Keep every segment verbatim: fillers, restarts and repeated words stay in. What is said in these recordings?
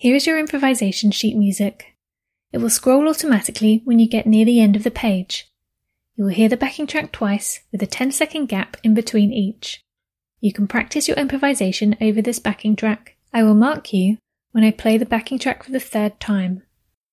Here is your improvisation sheet music. It will scroll automatically when you get near the end of the page. You will hear the backing track twice with a ten second gap in between each. You can practice your improvisation over this backing track. I will mark you when I play the backing track for the third time.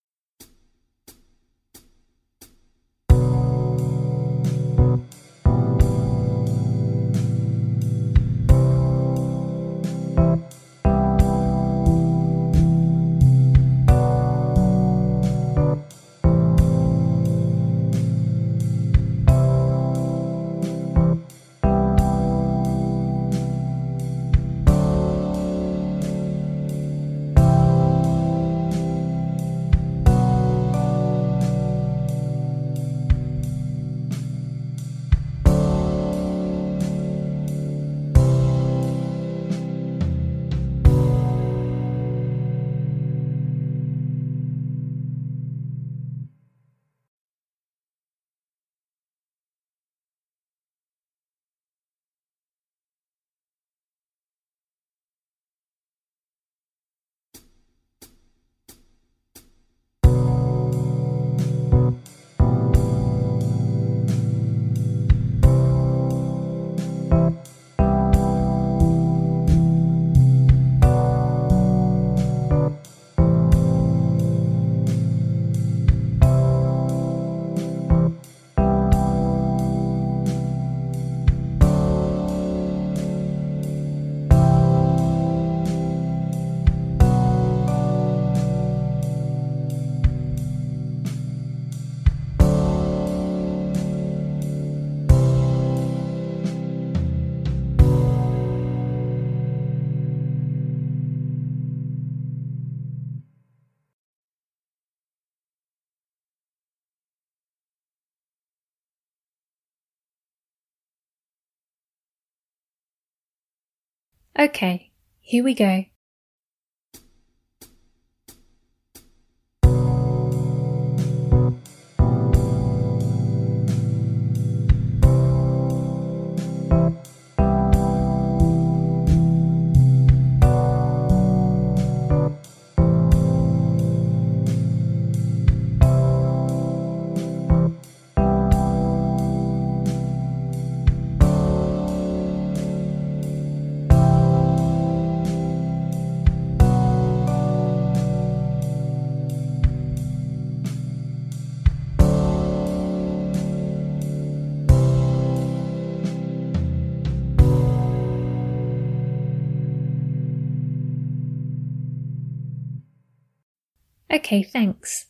Okay, here we go. Okay, thanks.